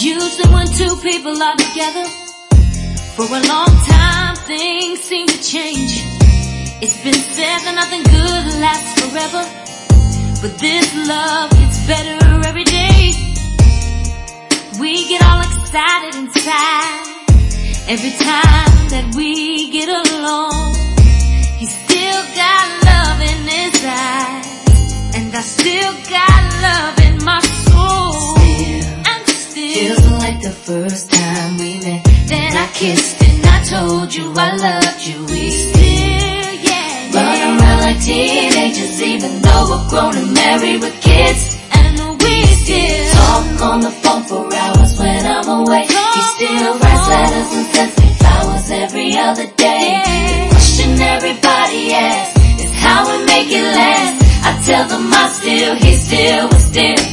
Usually when two people are together for a long time, things seem to change. It's been said that nothing good lasts forever, but this love gets better every day. We get all excited inside every time that we get along. He's still got love in his eyes, and I still got love in my soul. Still feels like the first time we met. Then I kissed and I told you I loved you. We still, run around like teenagers, even though we're grown and married with kids. And we still talk on the phone for hours when I'm away. He still writes letters and sends me flowers every other day. The question everybody asks is how we make it last. I tell them I still, he still, we still.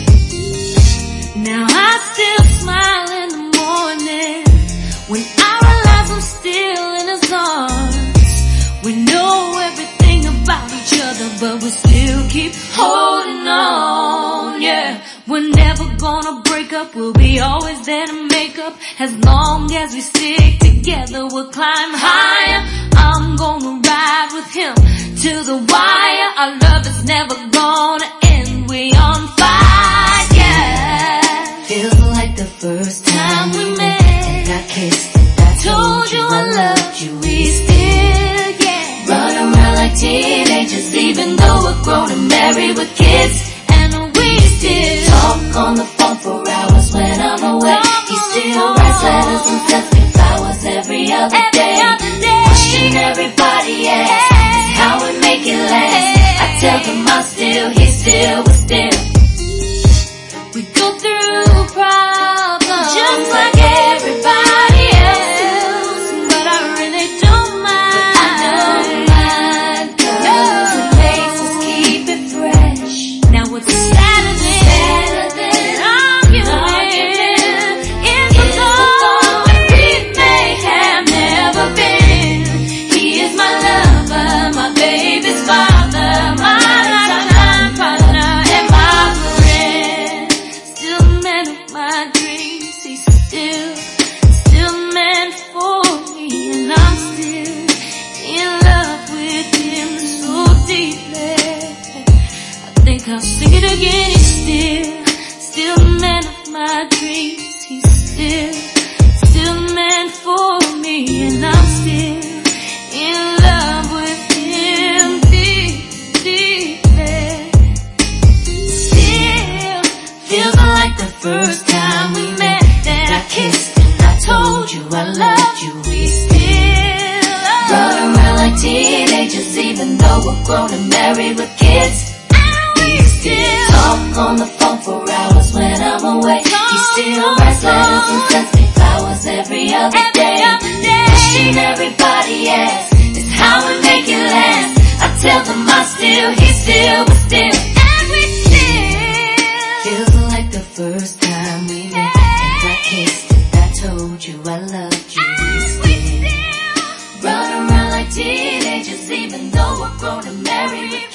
Now I still smile in the morning when I realize I'm still in his arms. We know everything about each other, but we still keep holding on, yeah. We're never gonna break up, we'll be always there to make up. As long as we stick together, we'll climb higher. I'm gonna ride with him to the wire. Our love is never gonna end, we on fire, yeah. Feels like the first time we met. And I kissed and I told you I loved you. We still, run around like teenagers, even though we're grown and married with kids. And we still talk on the phone for hours when I'm away. He still writes letters and sends me flowers every other day. Question everybody asks is how we make it last. I tell them I still, he still, we still. We go through problems just like everybody else, but I really don't mind. I don't mind, 'cause it makes us keep it fresh. Now what's sadder than arguing is the thought that we may have never been. He is my lover, my baby's father, my lifetime partner, and my friend. Still the man of my dreams. He's still meant for me, and I'm still in love with him so deeply. I think I'll sing it again. He's still the man of my dreams. He's still meant for me, and I'm still in love with him deeply. Still feels like the first time we met. Then I kissed and I told you I loved you. We still run around like teenagers, even though we're grown and married with kids. we still talk on the phone for hours when I'm away. He still writes letters and sends me flowers every other day. Question everybody asks is how we make it last. I tell them I still, he still, we still. And we still feels like the first time we met. And I kissed and I told you I loved you. We still run around like teenagers, even though we're grown and married.